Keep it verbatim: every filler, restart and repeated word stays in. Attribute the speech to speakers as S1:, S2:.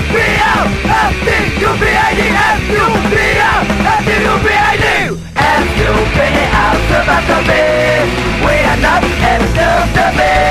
S1: B L F D U B A D F U B L F D U B A D F U B L, supposed to be. We are not enough to be.